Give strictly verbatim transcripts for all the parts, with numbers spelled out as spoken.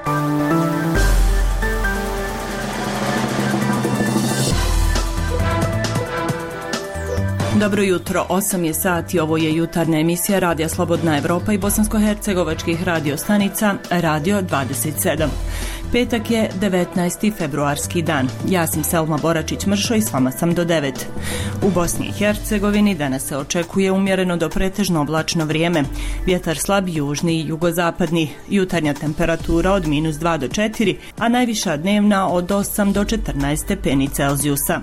Dobro jutro, osam je sati, ovo je jutarnja emisija Radija Slobodna Evropa i bosansko-hercegovačkih radio stanica Radio dvadeset sedam. Petak je devetnaesti februarski dan. Ja sam Selma Boračić-Mršo i s vama sam do devet. U Bosni i Hercegovini danas se očekuje umjereno do pretežno oblačno vrijeme. Vjetar slab južni i jugozapadni. Jutarnja temperatura od minus dva do četiri, a najviša dnevna od osam do četrnaest stepeni Celzijusa.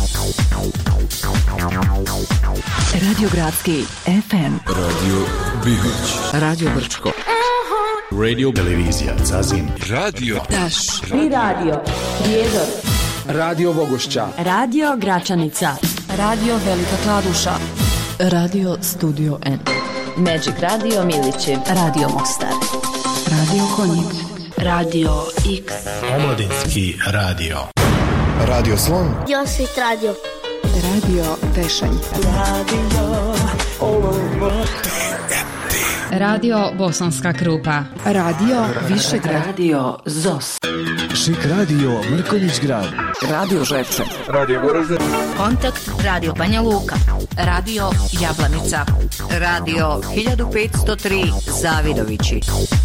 Radio Gradski F M, Radio Bihać, Radio Brčko, Radio Televizija Zazin, Radio Daš i Radio Prijedor, Radio Bogošća, Radio Gračanica, Radio Velika Kladuša, Radio Studio N, Magic Radio Milići, Radio Mostar, Radio Konjic, Radio X, Omladinski radio, Radio Slon, Josvit Radio, Radio Tešanj, Radio Olubo, Radio Bosanska Krupa, Radio Višegrad, Radio Zos, Šik Radio Mrkonjić Grad, Radio Žepče, Radio Goražde, Kontakt Radio Banja Luka, Radio Jablanica, Radio hiljadu petsto tri Zavidovići.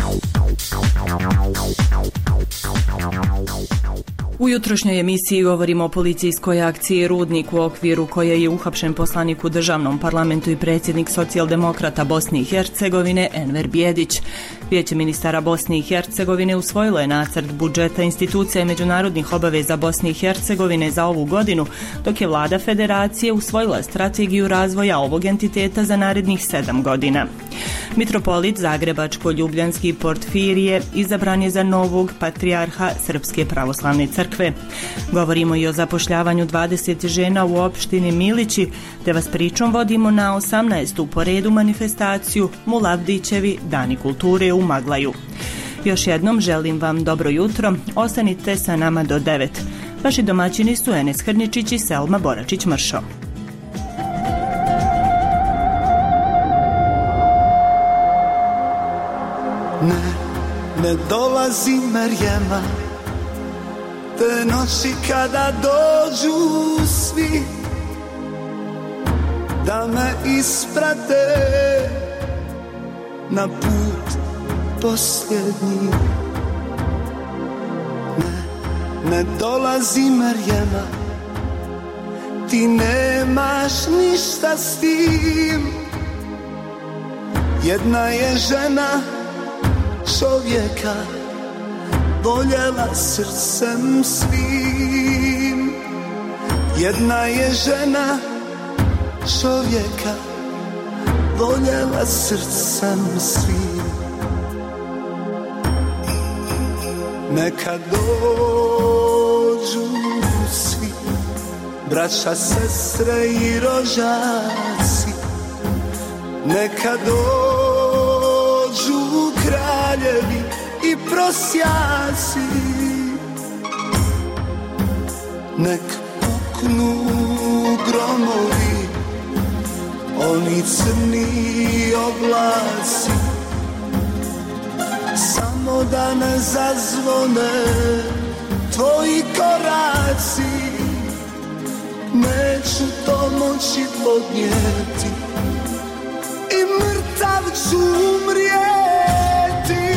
U jutrošnjoj emisiji govorimo o policijskoj akciji Rudnik u okviru koje je uhapšen poslanik u državnom parlamentu i predsjednik socijaldemokrata Bosne i Hercegovine Enver Bijedić. Vijeće ministara Bosne i Hercegovine usvojilo je nacrt budžeta institucija i međunarodnih obaveza Bosne i Hercegovine za ovu godinu, dok je vlada federacije usvojila strategiju razvoja ovog entiteta za narednih sedam godina. Mitropolit Zagrebačko-Ljubljanski Portfirije izabran je za novog patrijarha Srpske pravoslavne crkve. Govorimo i o zapošljavanju dvadeset žena u opštini Milići, te vas pričom vodimo na osamnaestu po redu manifestaciju Mulavdićevi Dani kulture u Maglaju. Još jednom želim vam dobro jutro, ostanite sa nama do devet. Vaši domaćini su Enes Hrničić i Selma Boračić-Mršo. Ne, ne dolazi Merjema, te noći kada dođu svi da me isprate na put posljednji. Ne, ne dolazi Merjema, ti nemaš ništa s tim. Jedna je žena čovjeka voljela srcem svim. Jedna je žena čovjeka voljela srcem svim. Neka dođu svi, braća, sestre i rođaci. Neka dođu kraljevi i prosjaci. Nek puknu gromovi, oni crni oblaci, samo da ne zazvone tvoji koraci. Neću to moći podnijeti i mrtav ću umrijeti.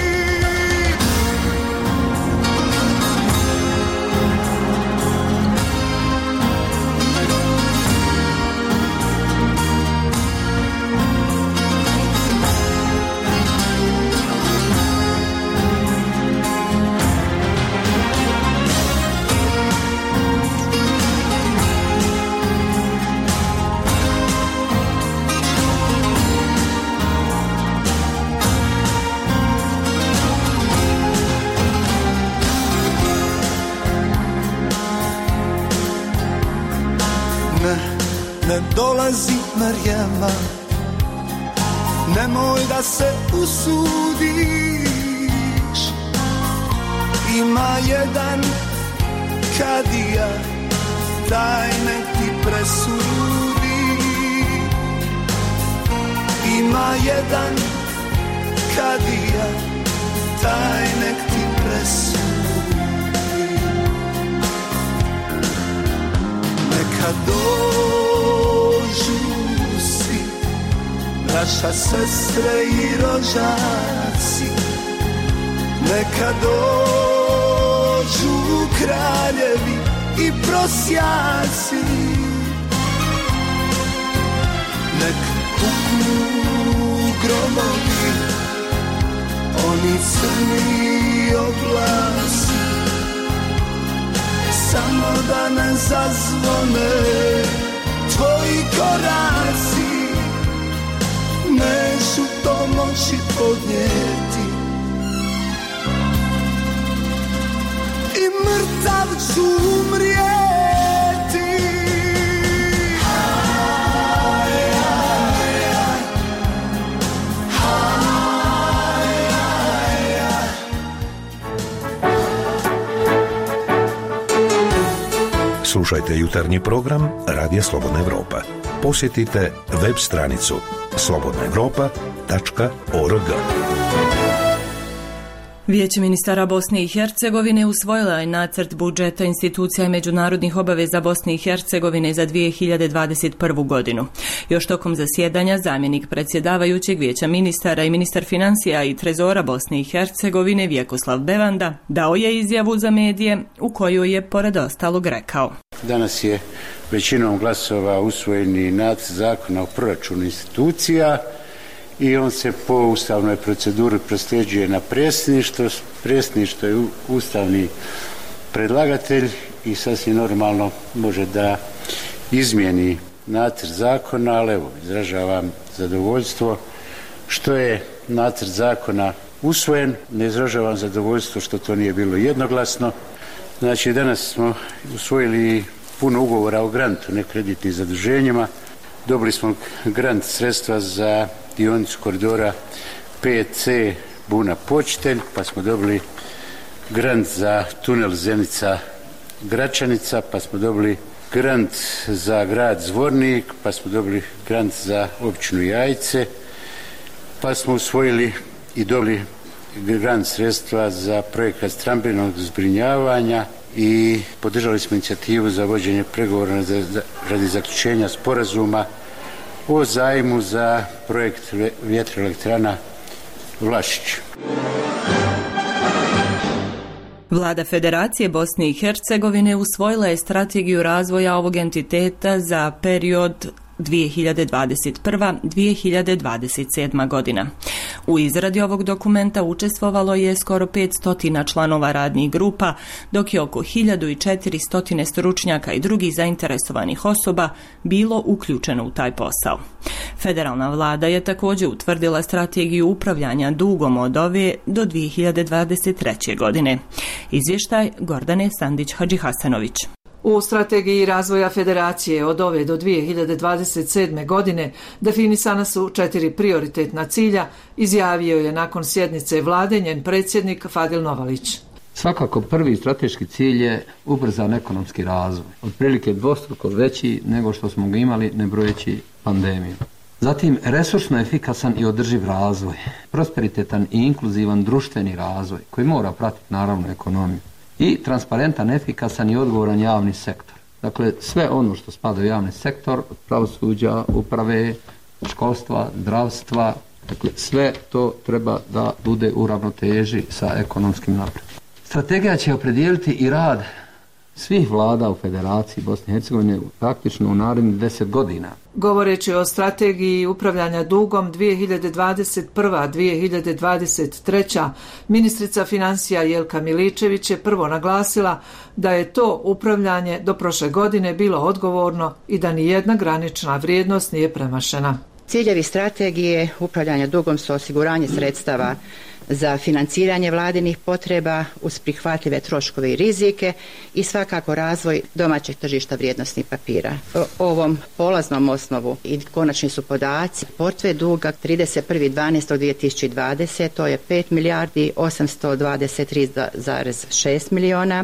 Ne dolazi Marjama, nemoj da se usudiš. Ima jedan kadija, taj nek ti presudi. Ima jedan kadija, taj nek ti neka dođu svi, naša sestre i rođaci, neka dođu kraljevi i prosjaci, nek puknu gromovi, oni crni oblasi, samo da ne zazvone tvoji koraci, neću to moći podnijeti i mrtav ću umrijeti. Aj, aj, aj. Aj, aj, aj. Slušajte jutarnji program Radija Slobodna Evropa. Posjetite web stranicu slobodna evropa tačka org. Vijeće ministara Bosne i Hercegovine usvojila je nacrt budžeta institucija i međunarodnih obaveza Bosne i Hercegovine za dvije hiljade dvadeset prvu. godinu. Još tokom zasjedanja zamjenik predsjedavajućeg Vijeća ministara i ministar financija i trezora Bosne i Hercegovine Vjekoslav Bevanda dao je izjavu za medije u kojoj je pored ostalog rekao: Danas je većinom glasova usvojeni nacrt zakona o proračunu institucija i on se po ustavnoj proceduri prosljeđuje na predsjedništvo. Predsjedništvo je ustavni predlagatelj i sasvim normalno može da izmijeni nacrt zakona, ali evo, izražavam zadovoljstvo što je nacrt zakona usvojen, ne izražavam zadovoljstvo što to nije bilo jednoglasno. Znači, danas smo usvojili puno ugovora o grantu, ne kreditnim zaduženjima. Dobili smo grant sredstva za dionicu koridora pet ce Buna-Počitelj, pa smo dobili grant za tunel Zenica-Gračanica, pa smo dobili grant za grad Zvornik, pa smo dobili grant za općinu Jajce, pa smo usvojili i dobili grant sredstva za projekat stambenog zbrinjavanja i podržali smo inicijativu za vođenje pregovora radi zaključenja sporazuma o zajmu za projekt vjetroelektrana Vlašić. Vlada Federacije Bosne i Hercegovine usvojila je strategiju razvoja ovog entiteta za period dvije hiljade dvadeset prva do dvije hiljade dvadeset sedma. godina. U izradi ovog dokumenta učestvovalo je skoro petsto članova radnih grupa, dok je oko hiljadu četiristo stručnjaka i drugih zainteresovanih osoba bilo uključeno u taj posao. Federalna vlada je također utvrdila strategiju upravljanja dugom od ove do dvije hiljade dvadeset treće. godine. Izvještaj Gordane Sandić-Hadžihasanović. U strategiji razvoja federacije od ove do dvije hiljade dvadeset sedme. godine definisana su četiri prioritetna cilja, izjavio je nakon sjednice vlade njen predsjednik Fadil Novalić. Svakako prvi strateški cilj je ubrzan ekonomski razvoj, otprilike dvostruko veći nego što smo ga imali ne brojeći pandemiju. Zatim resursno efikasan i održiv razvoj, prosperitetan i inkluzivan društveni razvoj koji mora pratiti naravno ekonomiju. I transparentan, efikasan i odgovoran javni sektor. Dakle, sve ono što spada u javni sektor, od pravosuđa, uprave, školstva, zdravstva, dakle, sve to treba da bude u ravnoteži sa ekonomskim napretkom. Strategija će opredijeliti i rad svih vlada u Federaciji Bosne i Hercegovine praktično u narednih deset godina. Govoreći o strategiji upravljanja dugom dvije hiljade dvadeset prva do dvije hiljade dvadeset treća. ministrica financija Jelka Miličević je prvo naglasila da je to upravljanje do prošle godine bilo odgovorno i da ni jedna granična vrijednost nije premašena. Ciljevi strategije upravljanja dugom su osiguranje sredstava za financiranje vladinih potreba uz prihvatljive troškove i rizike i svakako razvoj domaćeg tržišta vrijednosnih papira. O ovom polaznom osnovu i konačni su podaci. Portfelj duga trideset prvi dvanaesti dvije tisuće dvadesete. to je pet milijardi osamsto dvadeset tri zarez šest miliona.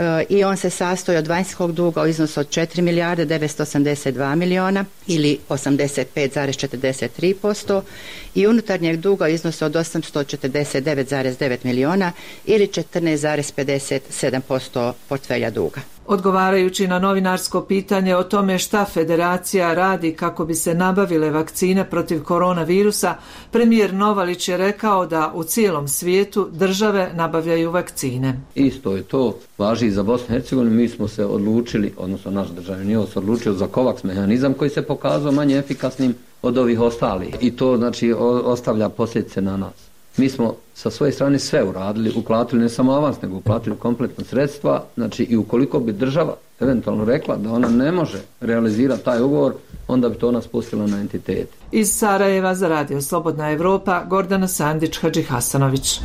I on se sastoji od vanjskog duga u iznosu od četiri milijarde devetsto osamdeset dva miliona ili osamdeset pet zarez četrdeset tri posto i unutarnjeg duga u iznosu od osamsto četrdeset devet zarez devet miliona ili četrnaest zarez pedeset sedam posto portfelja duga. Odgovarajući na novinarsko pitanje o tome šta federacija radi kako bi se nabavile vakcine protiv koronavirusa, premijer Novalić je rekao da u cijelom svijetu države nabavljaju vakcine. Isto je to, važi i za Bosnu i Hercegovinu. Mi smo se odlučili, odnosno naš državni nivo se odlučio za COVAX mehanizam koji se pokazao manje efikasnim od ovih ostalih. I to znači ostavlja posljedice na nas. Mi smo sa svoje strane sve uradili, uplatili ne samo avans, nego uplatili kompletno sredstva, znači i ukoliko bi država eventualno rekla da ona ne može realizirati taj ugovor, onda bi to ona spustila na entitet. Iz Sarajeva za Radio Slobodna Evropa, Gordana Sandić, Hadži Hasanović.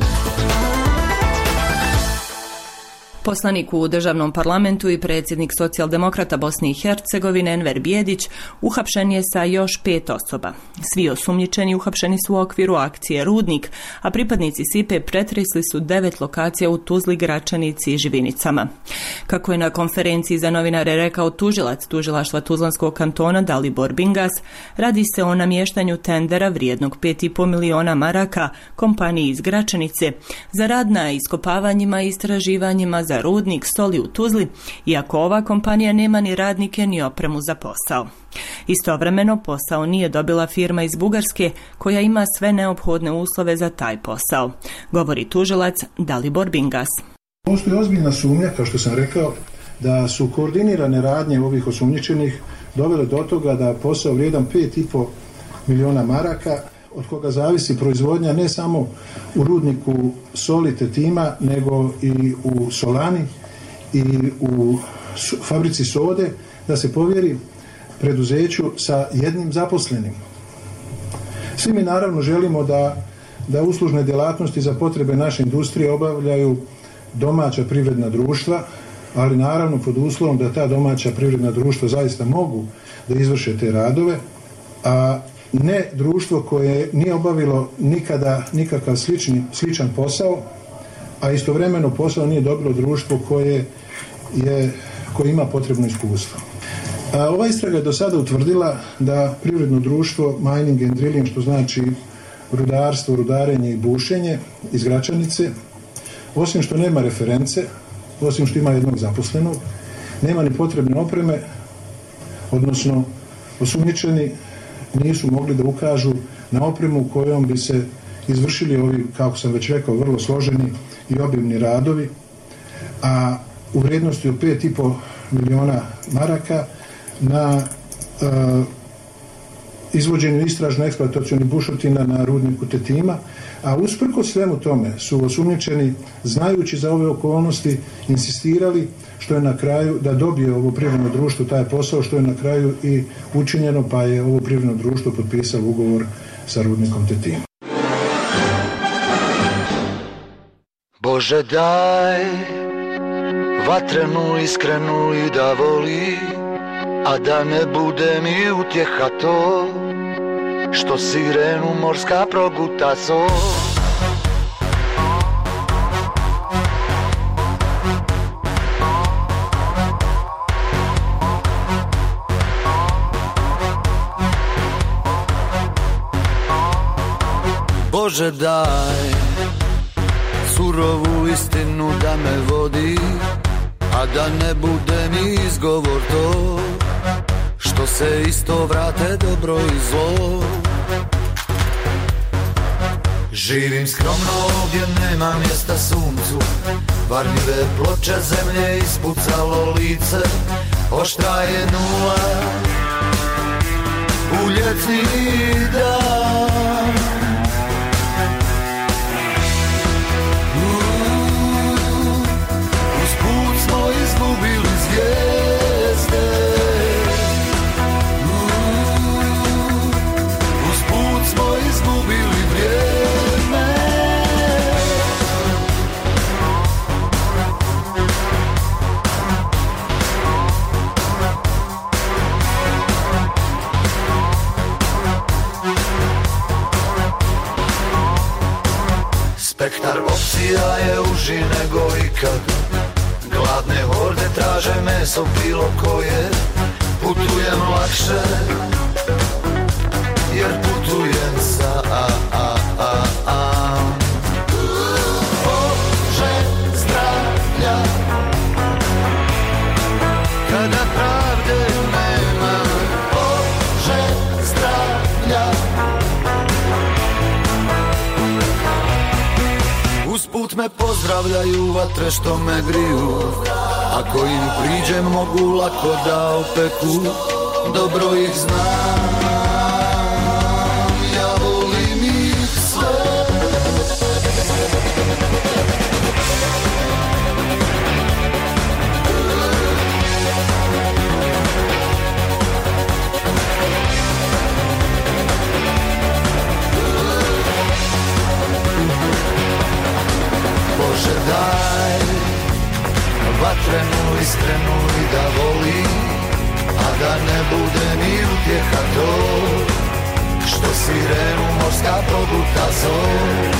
Poslanik u državnom parlamentu i predsjednik socijaldemokrata Bosne i Hercegovine Enver Bijedić uhapšen je sa još pet osoba. Svi osumnjičeni uhapšeni su u okviru akcije Rudnik, a pripadnici S I P-e pretresli su devet lokacija u Tuzli, Gračanici i Živinicama. Kako je na konferenciji za novinare rekao tužilac tužilaštva Tuzlanskog kantona Dalibor Bingas, radi se o namještanju tendera vrijednog pet i pol miliona maraka kompaniji iz Gračanice za rad na iskopavanjima i istraživanjima za rudnik soli u Tuzli, iako ova kompanija nema ni radnike ni opremu za posao. Istovremeno posao nije dobila firma iz Bugarske koja ima sve neophodne uslove za taj posao, govori tužilac Dalibor Bingas. Postoji ozbiljna sumnja, kao što sam rekao, da su koordinirane radnje ovih osumnjičenih dovele do toga da posao vrijedan pet i pol miliona maraka, od koga zavisi proizvodnja ne samo u rudniku soli Tetima, nego i u Solani i u fabrici sode, da se povjeri preduzeću sa jednim zaposlenim. Svi mi naravno želimo da, da uslužne djelatnosti za potrebe naše industrije obavljaju domaća privredna društva, ali naravno pod uslovom da ta domaća privredna društva zaista mogu da izvrše te radove, a ne društvo koje nije obavilo nikada nikakav slični, sličan posao, a istovremeno posao nije dobilo društvo koje, je, koje ima potrebno iskustvo. A ova istraga je do sada utvrdila da privredno društvo Mining and Drilling, što znači rudarstvo, rudarenje i bušenje iz Gračanice, osim što nema reference, osim što ima jednog zaposlenog, nema ni potrebne opreme, odnosno osumnjičeni nisu mogli da ukažu na opremu kojom bi se izvršili ovi, kako sam već rekao, vrlo složeni i obimni radovi, a u vrijednosti od pet i pol miliona maraka na uh, izvođenju istražno-eksploatacionih bušotina na rudniku Tetima, a usprkos svemu tome su osumnjičeni, znajući za ove okolnosti, insistirali što je na kraju da dobije ovo privredno društvo taj posao, što je na kraju i učinjeno, pa je ovo privredno društvo potpisalo ugovor sa rudnikom Tetima. Bože daj vatrenu iskrenu i da voli, a da ne bude mi utjeha to što sirenu morska proguta so. Bože daj surovu istinu da me vodi, a da ne bude mi izgovor to što se isto vrate dobro i zlo. Živim skromno ovdje, nema mjesta suncu, varljive ploče zemlje ispucalo lice, oštra je nula u ljetni dan. Uz put smo izgubili zvijezde, uz put smo izgubili vrijeme. Spektar opcija je uži nego ikad, gladne horde traže meso bilo koje. Putujem lakše jer putujem sa a a a a. Bože zdravlja, me pozdravljaju vatre što me griju. Ako im priđem mogu lako da opeku. Dobro ih znam, ja volim ih sve. Bože daj vatrenu iskrenu i da volim, a da ne bude ni utjeha to što sirenu morska proguta zor.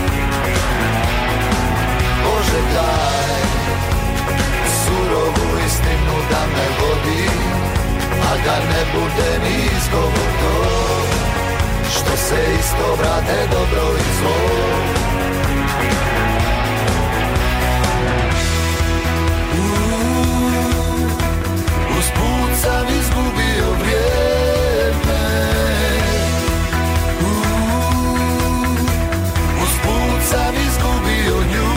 Bože daj surovu istinu da me vodi, a da ne bude ni izgovor to što se isto vrate dobro i zlo. Usput sam izgubio vrijeme, usput sam izgubio nju.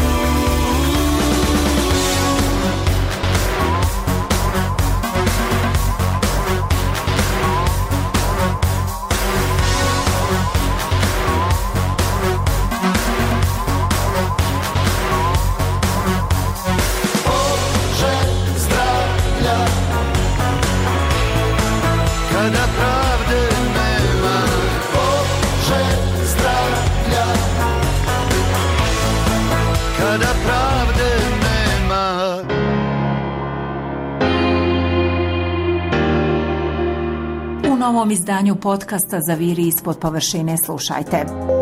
Kada pravde nema, Bože zdravlja. Kada pravde nema. U novom izdanju podcasta Zaviri ispod površine slušajte.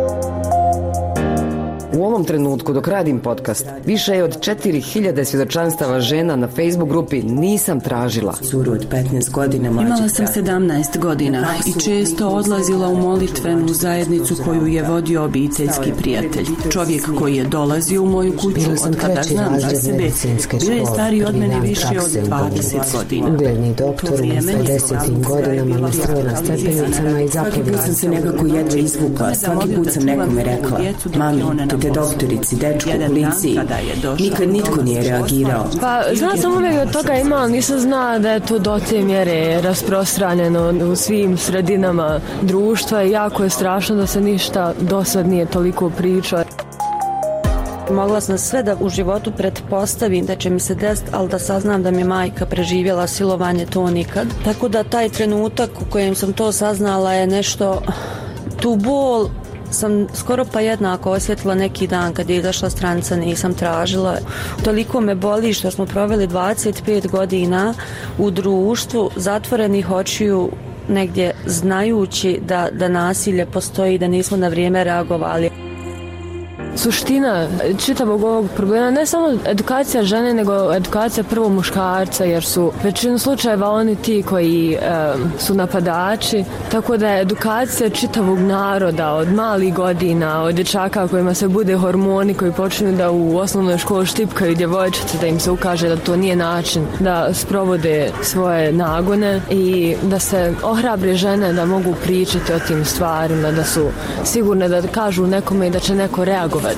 U ovom trenutku dok radim podcast, više je od četiri hiljade svjedočanstava žena na Facebook grupi Nisam tražila. Curu od petnaest godina mlađeg. Imala sam sedamnaest godina i često odlazila u molitvenu zajednicu koju je vodio obiteljski prijatelj. Čovjek koji je dolazio u moju kuću od kada znam za sebe, bio je stariji od mene više od dvadeset godina. Ugledni doktor u pedesetim godinama me struje na stepenicama i zapovjela. Svaki put sam se nekako jedva izvukla, svaki put sam nekome rekla: mami, te doktorici, dečku, policiji. Nikad nitko nije reagirao. Pa, znala sam uvijek od toga ima, ali nisam znala da je to do te mjere rasprostranjeno u svim sredinama društva i jako je strašno da se ništa do sad nije toliko pričao. Mogla sam sve da u životu pretpostavim da će mi se desiti, ali da saznam da mi je majka preživjela silovanje, to nikad. Tako da taj trenutak u kojem sam to saznala je nešto, tu bol sam skoro pa jednako osjetila neki dan kad je izašla stranica Nisam tražila. Toliko me boli što smo proveli dvadeset pet godina u društvu zatvorenih očiju, negdje znajući da, da nasilje postoji i da nismo na vrijeme reagovali. Suština čitavog ovog problema ne samo edukacija žene, nego edukacija prvo muškarca, jer su većinu slučajeva oni ti koji e, su napadači, tako da je edukacija čitavog naroda od malih godina, od dječaka kojima se bude hormoni, koji počinju da u osnovnoj školi štipkaju djevojčice, da im se ukaže da to nije način da sprovode svoje nagone i da se ohrabre žene da mogu pričati o tim stvarima, da su sigurne da kažu nekome i da će neko reagovati.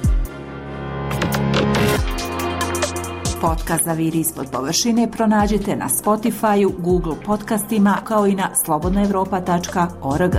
Podcast Zaviri ispod površine pronađite na Spotify-u, Google podcastima kao i na slobodna evropa tačka org.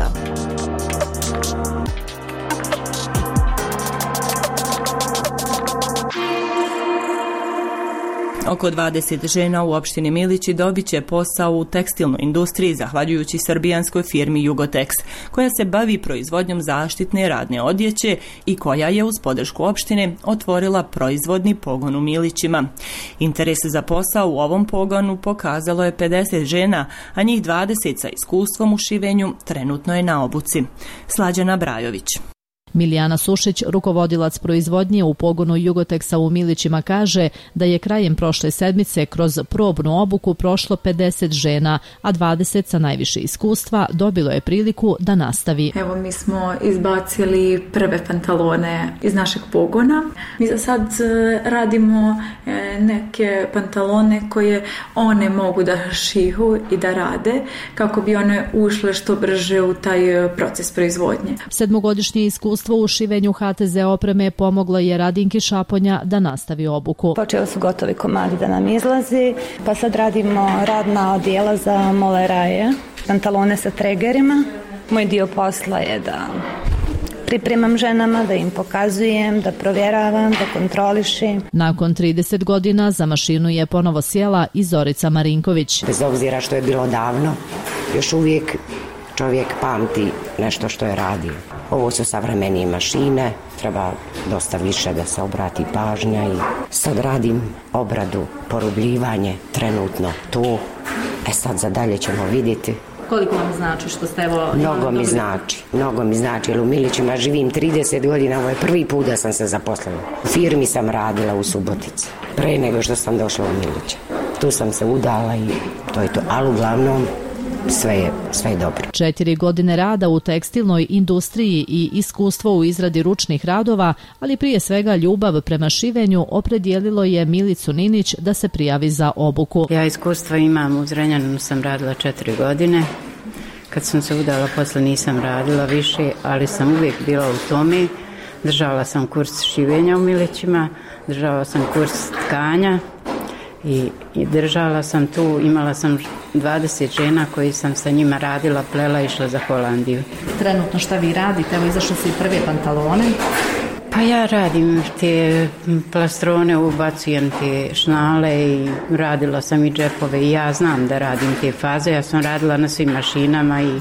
Oko dvadeset žena u opštini Milići dobit će posao u tekstilnoj industriji zahvaljujući srbijanskoj firmi Jugotex, koja se bavi proizvodnjom zaštitne radne odjeće i koja je uz podršku opštine otvorila proizvodni pogon u Milićima. Interes za posao u ovom pogonu pokazalo je pedeset žena, a njih dvadeset sa iskustvom u šivenju trenutno je na obuci. Slađana Brajović. Milijana Sušić, rukovodilac proizvodnje u pogonu Jugoteksa u Milićima, kaže da je krajem prošle sedmice kroz probnu obuku prošlo pedeset žena, a dvadeset sa najviše iskustva dobilo je priliku da nastavi. Evo, mi smo izbacili prve pantalone iz našeg pogona. Mi za sad radimo neke pantalone koje one mogu da šiju i da rade kako bi one ušle što brže u taj proces proizvodnje. Sedmogodišnje iskustvo iskustvo u šivenju H T Z opreme pomoglo je Radinki Šaponja da nastavi obuku. Počeli su gotovi komadi da nam izlazi, pa sad radimo radna odjela za moleraje, pantalone sa tregerima. Moj dio posla je da pripremam ženama, da im pokazujem, da provjeravam, da kontrolišim. Nakon trideset godina za mašinu je ponovo sjela i Zorica Marinković. Bez obzira što je bilo davno, još uvijek čovjek pamti nešto što je radio. Ovo su savremenije mašine, treba dosta više da se obrati pažnja i sad radim obradu, porubljivanje, trenutno tu. E sad za dalje ćemo vidjeti. Koliko vam znači što ste evo... Mnogo mi znači, mnogo mi znači, jer u Milićima živim trideset godina, ovo je prvi put da sam se zaposlila. U firmi sam radila u Subotici, pre nego što sam došla u Miliće. Tu sam se udala i to je to, ali uglavnom sve je, sve je dobro. Četiri godine rada u tekstilnoj industriji i iskustvo u izradi ručnih radova, ali prije svega ljubav prema šivenju opredijelilo je Milicu Ninić da se prijavi za obuku. Ja iskustva imam, u Zrenjaninu sam radila četiri godine. Kad sam se udala, posle nisam radila više, ali sam uvijek bila u tome. Držala sam kurs šivenja u Milićima, držala sam kurs tkanja. I, i držala sam tu, imala sam dvadeset žena koji sam sa njima radila, plela i išla za Holandiju. Trenutno šta vi radite? Evo izašle su i prve pantalone. Pa ja radim te plastrone, ubacujem te šnale i radila sam i džepove i ja znam da radim te faze. Ja sam radila na svim mašinama i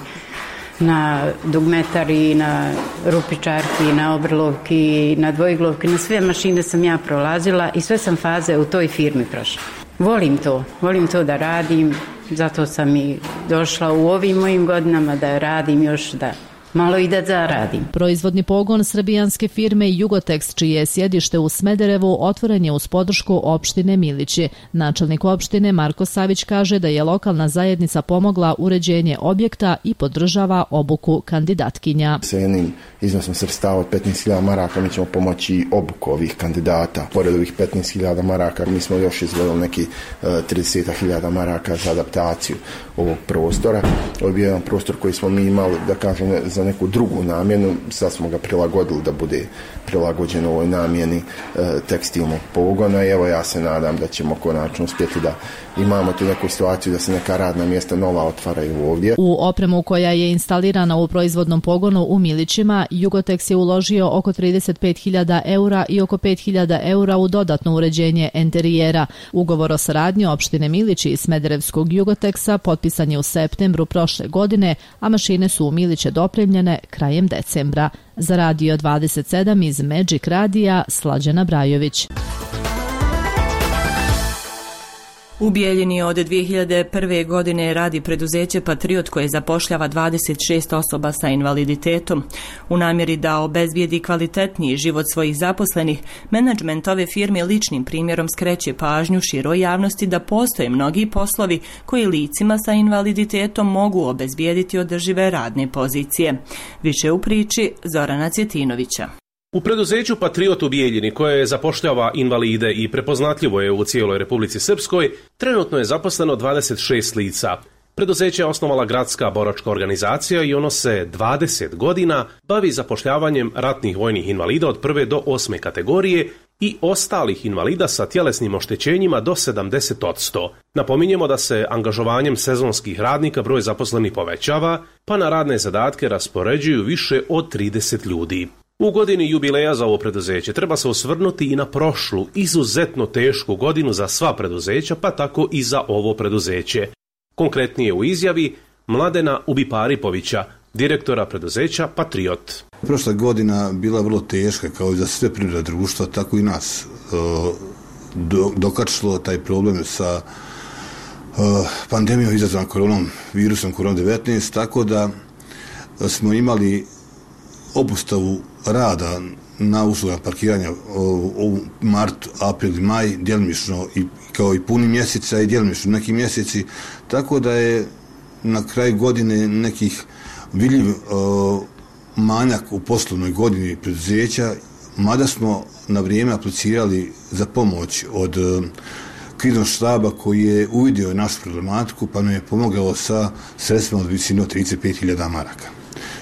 na dugmetari, na rupičarki, na obrlovki, na dvojglovki, na sve mašine sam ja prolazila i sve sam faze u toj firmi prošla. Volim to, volim to da radim, zato sam i došla u ovim mojim godinama da radim još da malo i da zaradim. Proizvodni pogon srbijanske firme Jugotex, čije je sjedište u Smederevu, otvoren je uz podršku opštine Milići. Načelnik opštine Marko Savić kaže da je lokalna zajednica pomogla uređenje objekta i podržava obuku kandidatkinja. Sa jednim iznosom sredstava od petnaest hiljada maraka mi ćemo pomoći obuku ovih kandidata. Pored ovih petnaest hiljada maraka mi smo još izvojili neki trideset hiljada maraka za adaptaciju ovog prostora. Ovo je bio jedan prostor koji smo mi imali, da kažem, za neku drugu namjenu, sad smo ga prilagodili da bude prilagođen ovoj namjeni e, tekstilnog pogona i evo ja se nadam da ćemo konačno uspjeti da imamo tu neku situaciju da se neka radna mjesta nova otvaraju ovdje. U opremu koja je instalirana u proizvodnom pogonu u Milićima, Jugotex je uložio oko trideset pet hiljada eura i oko pet hiljada eura u dodatno uređenje enterijera. Ugovor o saradnji opštine Milići i Smederevskog Jugotexa potpisan je u septembru prošle godine, a mašine su u Miliće dopremljene krajem decembra. Za Radio dvadeset sedam iz Magic Radija, Slađana Brajović. U Bijeljini od dvije hiljade prve. godine radi preduzeće Patriot koje zapošljava dvadeset šest osoba sa invaliditetom. U namjeri da obezbijedi kvalitetniji život svojih zaposlenih, menadžment ove firme ličnim primjerom skreće pažnju široj javnosti da postoje mnogi poslovi koji licima sa invaliditetom mogu obezbijediti održive radne pozicije. Više u priči Zorana Cjetinovića. U preduzeću Patriot u Bijeljini, koje zapošljava invalide i prepoznatljivo je u cijeloj Republici Srpskoj, trenutno je zaposleno dvadeset šest lica. Preduzeće je osnovala gradska boračka organizacija i ono se dvadeset godina bavi zapošljavanjem ratnih vojnih invalida od prve do osme kategorije i ostalih invalida sa tjelesnim oštećenjima do sedamdeset posto. Napominjemo da se angažovanjem sezonskih radnika broj zaposlenih povećava, pa na radne zadatke raspoređuju više od trideset ljudi. U godini jubileja za ovo preduzeće treba se osvrnuti i na prošlu, izuzetno tešku godinu za sva preduzeća, pa tako i za ovo preduzeće. Konkretnije u izjavi Mladena Ubiparipovića, direktora preduzeća Patriot. Prošla godina bila vrlo teška, kao i za sve privredna društva, tako i nas. Dokačilo taj problem sa pandemijom izazvanom koronom, virusom korona devetnaest, tako da smo imali obustavu rada na uslugama parkiranja u mart, april i maj, djelomično i kao i puni mjeseca i djelomično neki mjeseci, tako da je na kraju godine nekih vidljiv uh, manjak u poslovnoj godini preduzeća, mada smo na vrijeme aplicirali za pomoć od uh, kriznog štaba koji je uvidio našu problematiku pa nam je pomogao sa sredstvima od visine od trideset pet hiljada maraka.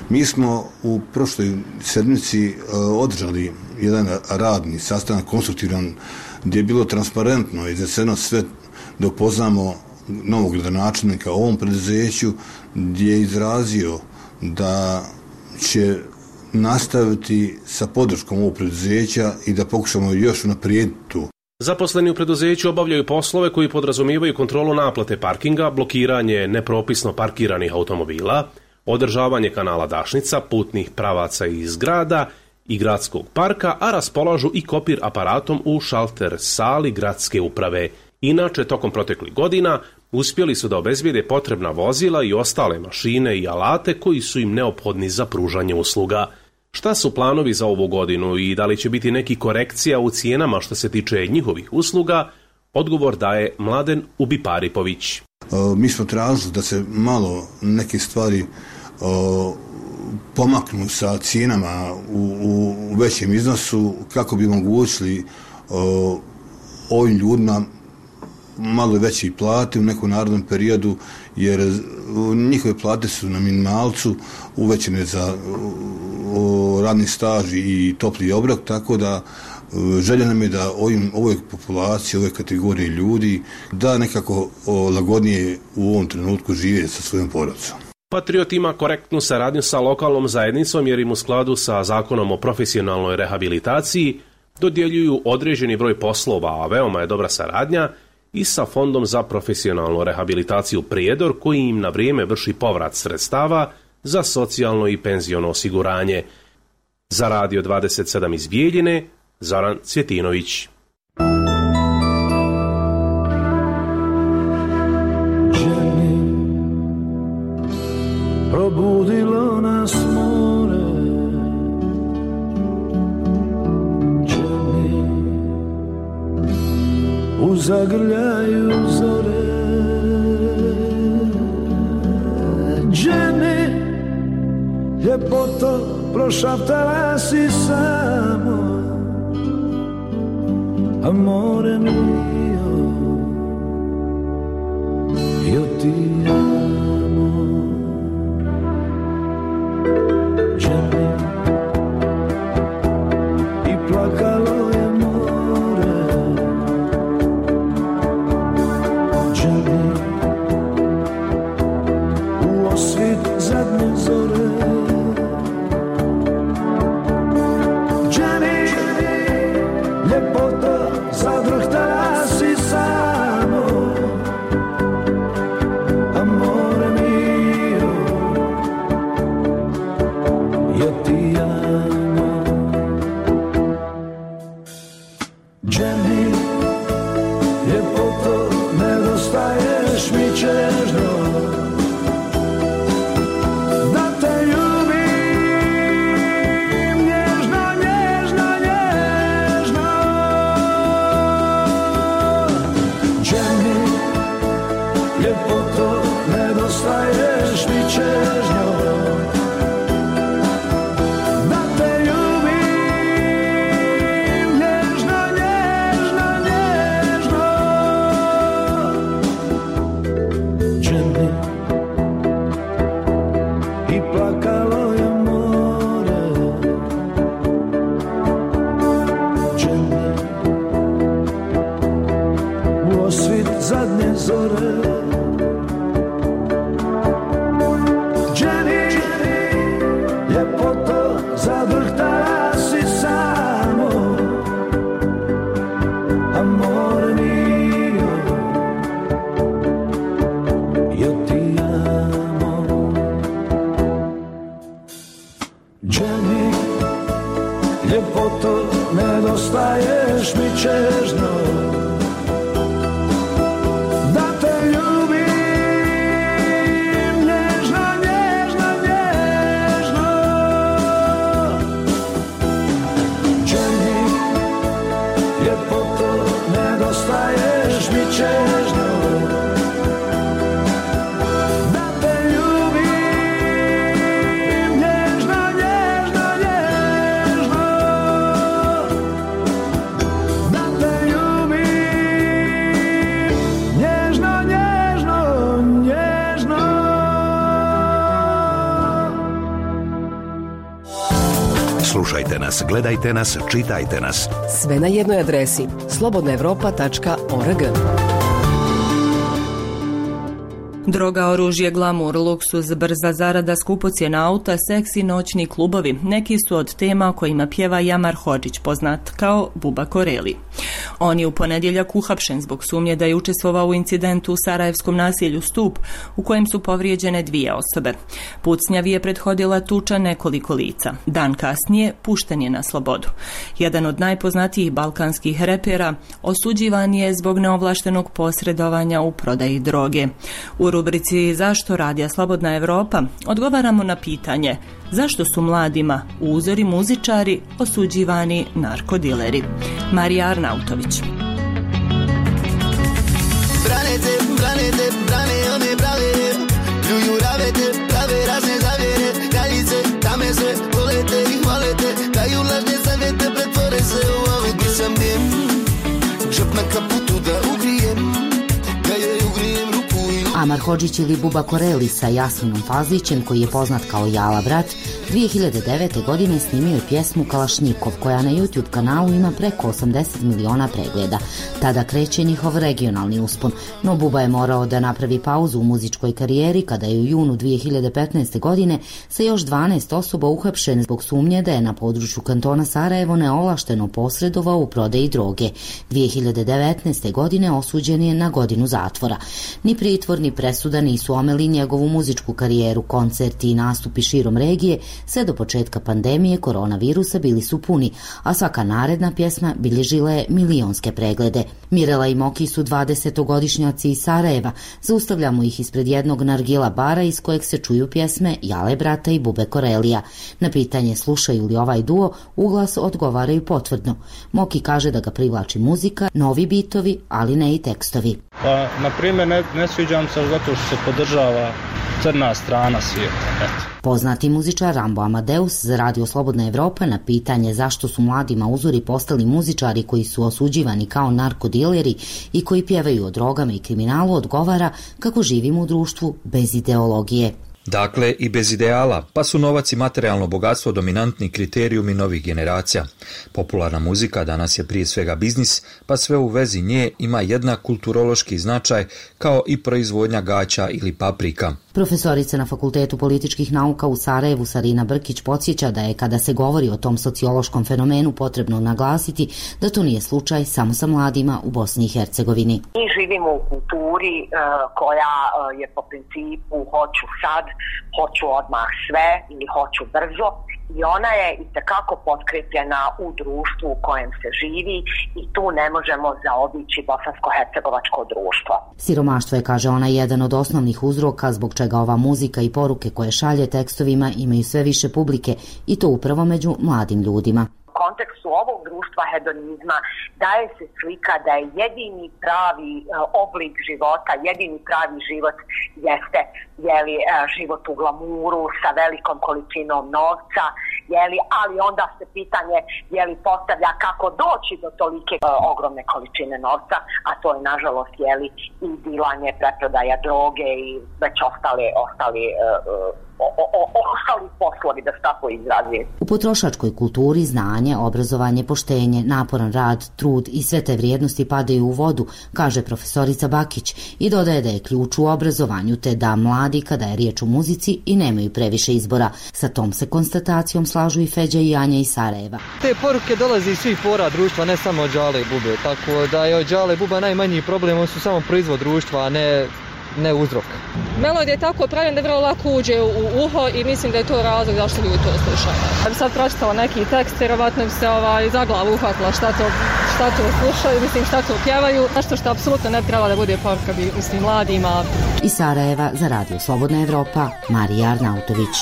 Mi smo u prošloj sedmici održali jedan radni sastanak, konstruktivan, gdje je bilo transparentno i izneseno sve da upoznamo novog gradonačelnika u ovom preduzeću, gdje je izrazio da će nastaviti sa podrškom ovog preduzeća i da pokušamo još unaprijediti tu. Zaposleni u preduzeću obavljaju poslove koji podrazumijevaju kontrolu naplate parkinga, blokiranje nepropisno parkiranih automobila, održavanje kanala dašnica, putnih pravaca i zgrada i gradskog parka, a raspolažu i kopir aparatom u šalter sali gradske uprave. Inače, tokom proteklih godina uspjeli su da obezbijede potrebna vozila i ostale mašine i alate koji su im neophodni za pružanje usluga. Šta su planovi za ovu godinu i da li će biti neki korekcija u cijenama što se tiče njihovih usluga? Odgovor daje Mladen Ubiparipović. Mi smo tražili da se malo neke stvari o, pomaknu sa cijenama u, u većem iznosu kako bi omogućili o, ovim ljudima malo veće plate u nekom narednom periodu, jer njihove plate su na minimalcu uvećene za o, radni staž i topli obrok, tako da želja nam je da ovim, ovoj populaciji, ove kategorije ljudi da nekako o, lagodnije u ovom trenutku žive sa svojom porodicom. Patriot ima korektnu saradnju sa lokalnom zajednicom jer im u skladu sa zakonom o profesionalnoj rehabilitaciji dodjeljuju određeni broj poslova, a veoma je dobra saradnja i sa Fondom za profesionalnu rehabilitaciju Prijedor, koji im na vrijeme vrši povrat sredstava za socijalno i penziono osiguranje. Za Radio dvadeset sedam iz Bijeljine, Zoran Cvjetinović. Ženi, probudilo nas more, ženi, u zagrljaju zore, ženi, ljepoto prošaptala si samo, amore mio, io ti amo. Ženi, i plakalo je more, ženi, u osvit zadnje zore, ženi, ljepota zadrhtala si samo, amore mio, io ti amo. Ženi, ljepoto, nedostaješ mi čežno, da te ljubim nježno, nježno, nježno. Ženi, ljepoto, nedostaješ mi čežno, da te ljubim nježno, nježno, nježno. Ženi, i plakalo je more, ženi, u osvit zadnje zore, ženi, ljepoto zadrhtala si samo, amore mio, io ti amo. Ženi, ljepoto, nedostaješ mi čežno, da te ljubim nježno, nježno, nježno. Ženi, ljepoto, nedostaješ mi čežno, da te ljubim nježno, nježno, nježno. Da te ljubim nas, gledajte nas, čitajte nas. Sve na jednoj adresi slobodna evropa tačka org. Droga, oružje, glamur, luksuz, brza zarada, skupocjena auta, seks i noćni klubovi. Neki su od tema kojima pjeva Jamar Hodžić, poznat kao Buba Koreli. On je u ponedjeljak uhapšen zbog sumnje da je učestvovao u incidentu u sarajevskom naselju Stup, u kojem su povrijeđene dvije osobe. Pucnjavi je prethodila tuča nekoliko lica. Dan kasnije pušten je na slobodu. Jedan od najpoznatijih balkanskih repera osuđivan je zbog neovlaštenog posredovanja u prodaji droge. U rubrici Zašto radija Slobodna Evropa odgovaramo na pitanje zašto su mladima uzori muzičari osuđivani narkodileri. Marija Arnautović. Branete, branete, brane one brave, ljuju ravete, prave razne zavjere, kraljice, tame sve, volete i hvalete, daju lažne savjete, pretvore se u ove. Gdje sam dim, žep na kaputu da ugrijem, da joj ugrijem ruku i... Amar Hodžić ili Buba Koreli sa Jasminom Fazlićem, koji je poznat kao Jala brat, dvije hiljade devete. godine snimio je pjesmu Kalašnjikov, koja na YouTube kanalu ima preko osamdeset miliona pregleda. Tada kreće njihov regionalni uspon, no Buba je morao da napravi pauzu u muzičkoj karijeri kada je u junu dvije hiljade petnaeste. godine sa još dvanaest osoba uhapšen zbog sumnje da je na području kantona Sarajevo neovlašteno posredovao u prodaji droge. dvije hiljade devetnaeste. godine osuđen je na godinu zatvora. Ni pritvor ni presuda nisu omeli njegovu muzičku karijeru. Koncerti i nastupi širom regije sve do početka pandemije koronavirusa bili su puni, a svaka naredna pjesma bilježila je milionske preglede. Mirela i Moki su dvadesetogodišnjaci iz Sarajeva. Zaustavljamo ih ispred jednog nargila bara iz kojeg se čuju pjesme Jale brata i Bube Korelija. Na pitanje slušaju li ovaj duo, uglas odgovaraju potvrdno. Moki kaže da ga privlači muzika, novi bitovi, ali ne i tekstovi. Pa, na primjer, ne, ne sviđam se zato što se podržava crna strana svijeta. Eto. Poznati muzičar Rambo Amadeus za Radio Slobodna Evropa na pitanje zašto su mladima uzori postali muzičari koji su osuđivani kao narkodileri i koji pjevaju o drogama i kriminalu odgovara kako živimo u društvu bez ideologije. Dakle, i bez ideala, pa su novac i materijalno bogatstvo dominantni kriterijumi novih generacija. Popularna muzika danas je prije svega biznis, pa sve u vezi nje ima jednak kulturološki značaj kao i proizvodnja gaća ili paprika. Profesorica na Fakultetu političkih nauka u Sarajevu Sarina Brkić podsjeća da je kada se govori o tom sociološkom fenomenu potrebno naglasiti da to nije slučaj samo sa mladima u Bosni i Hercegovini. Mi živimo u kulturi uh, koja uh, je po principu hoću sad, hoću odmah sve ili hoću brzo i ona je itekako potkrepljena u društvu u kojem se živi i tu ne možemo zaobići bosansko-hercegovačko društvo. Siromaštvo je, kaže ona, jedan od osnovnih uzroka zbog čega ova muzika i poruke koje šalje tekstovima imaju sve više publike i to upravo među mladim ljudima. U kontekstu ovog društva hedonizma daje se slika da je jedini pravi uh, oblik života, jedini pravi život jeste jeli, uh, život u glamuru sa velikom količinom novca, jeli, ali onda se pitanje jeli, postavlja kako doći do tolike uh, ogromne količine novca, a to je nažalost jeli, i dilanje, preprodaja droge i već ostali, ostali uh, O, o, o, ostali poslovi, da se tako izrazim. U potrošačkoj kulturi znanje, obrazovanje, poštenje, naporan rad, trud i sve te vrijednosti padaju u vodu, kaže profesorica Bakić i dodaje da je ključ u obrazovanju te da mladi kada je riječ o muzici i nemaju previše izbora. Sa tom se konstatacijom slažu i Feđa i Anja iz Sarajeva. Te poruke dolaze iz svih pora društva, ne samo od Đale i Bube, tako da je od Đale i Buba najmanji problem, on su samo proizvod društva, a ne ne uzrok. Melodija je tako pravljena da vrlo lako uđe u uho i mislim da je to razlog zašto ljudi to slušaju. Da bi sad pročitala neki tekst, vjerovatno bi se ovaj, za glavu uhvatila šta to, šta to slušaju, mislim šta to pjevaju. Nešto što apsolutno ne treba da bude poruka bi, mislim, mladima. Iz Sarajeva za Radio Slobodna Evropa, Marija Arnautović.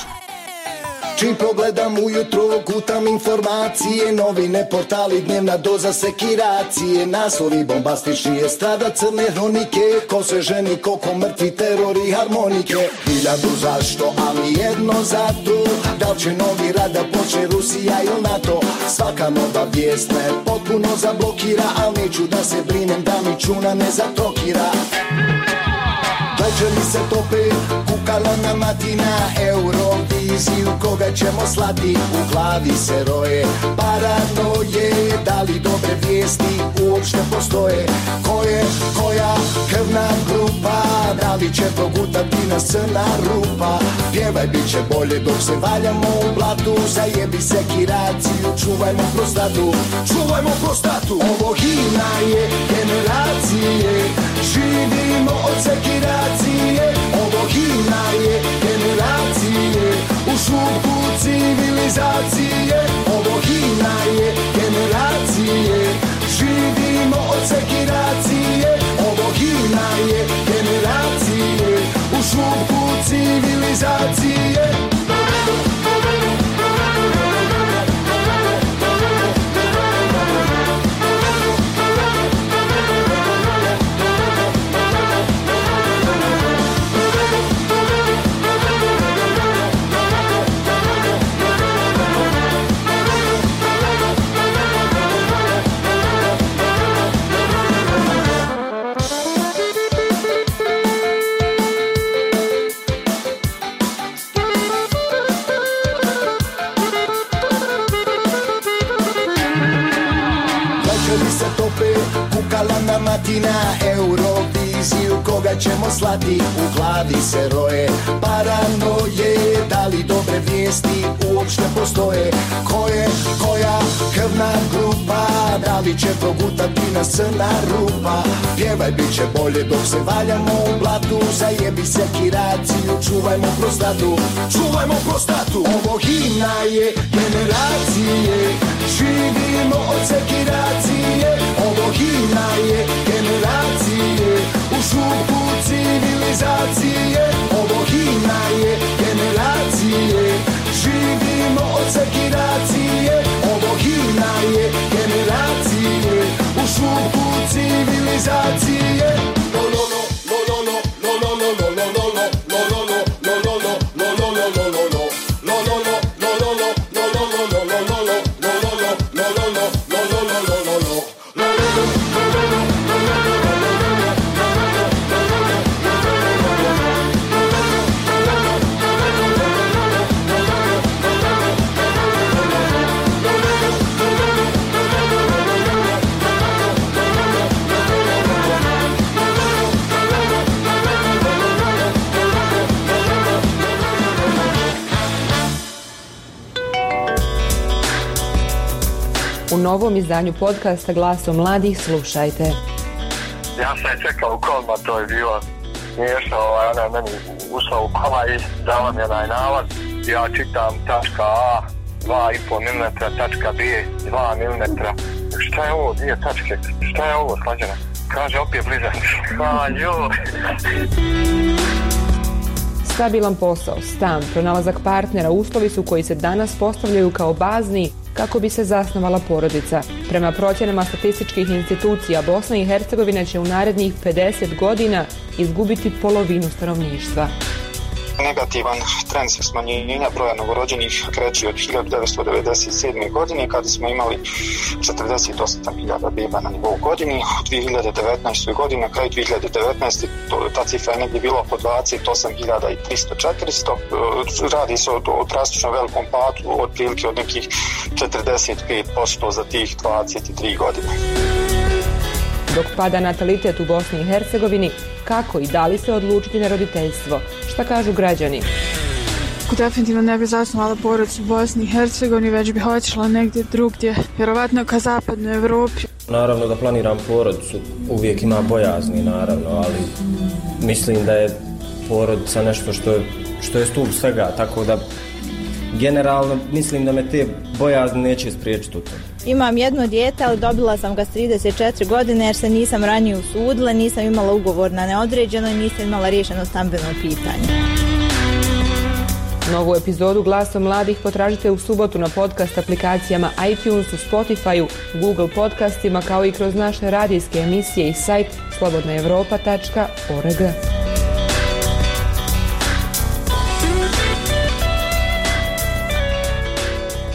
Čim pogledam ujutro, gutam informacije, novine, portali, dnevna doza sekiracije, naslovi bombastični, estrada, crne hronike, ko se ženi, koliko mrtvi, teror i harmonike. Hiljadu zašto, ali jedno zato, da li će novi rad da počne Rusija ili NATO. Svaka nova vijest me potpuno zablokira, ali neću da se brinem da mi čuna ne zatrokira. Večeri se tope, kukala na matina, Euroviziju koga ćemo slati, u glavi se roje paranoje, da li dobre vijesti uopšte postoje, ko je koja krvna grupa, da li će progutati nas crna rupa, pjevaj bit će bolje dok se valjamo u blatu, zajebi sekiraciju, čuvajmo prostatu, čuvajmo prostatu, ovo himna je generacije, živimo od sekiracije, ovo himna je generacije, u šupku civilizacije, ovo himna je generacije, živimo od sekiracije, ovo himna je generacije, u šupku civilizacije. Kukala na matina, Euroviziju koga ćemo slati, u glavi se roje paranoje, da li dobre vijesti uopšte postoje, ko je koja krvna grupa, da li će progutati nas crna rupa, pjevaj bit će bolje dok se valjamo u blatu, zajebi sekiraciju, čuvajmo prostatu, čuvajmo prostatu, ovo himna je generacije, živimo od sekiracije, ovo himna je generacije, u šupku civilizacije, ovo himna je generacije, živimo od sekiracije, ovo himna je generacije, u šupku civilizacije. U novom izdanju podcasta Glasom mladih slušajte. Ja sam je čekao u kolima, to je bilo smiješno, ovaj, ona je meni ušla u kola i dala mi onaj nalaz. Ja čitam tačka A, dva i pol milimetra, tačka B, dva milimetra. Šta je ovo, dvije tačke, šta je ovo, slađena? Kaže, opet blizak. A, joj. Stabilan posao, stan, pronalazak partnera, uslovi su koji se danas postavljaju kao bazni kako bi se zasnovala porodica. Prema procjenama statističkih institucija, Bosna i Hercegovina će u narednih pedeset godina izgubiti polovinu stanovništva. Negativan trend smanjenja broja novorođenih kreće od hiljadu devetsto devedeset sedme. godine kada smo imali četrdeset osam hiljada beba na nivou godini. U dvije hiljade devetnaestoj. godini, na kraju dvije hiljade devetnaeste. ta cifra je negdje bila oko dvadeset osam hiljada tristo do četiristo. Radi se o, o drastično velikom padu, otprilike od nekih četrdeset pet posto za tih dvadeset tri godine. Dok pada natalitet u Bosni i Hercegovini, kako i da li se odlučiti na roditeljstvo? Šta kažu građani? Definitivno ne bi zasnovala porodicu u Bosni i Hercegovini, već bi otišla negdje drugdje, vjerovatno ka zapadnoj Evropi. Naravno da planiram porodicu, uvijek ima bojazni naravno, ali mislim da je porodica nešto što je, što je stup svega, tako da generalno mislim da me te bojazni neće spriječiti u tome. Imam jedno dijete, ali dobila sam ga s trideset četiri godine jer se nisam ranije usudila, nisam imala ugovor na neodređeno i nisam imala riješeno stambeno pitanje. Novu epizodu Glasom mladih potražite u subotu na podcast aplikacijama iTunesu, Spotifyu, Google podcastima kao i kroz naše radijske emisije i sajt slobodna evropa tačka org.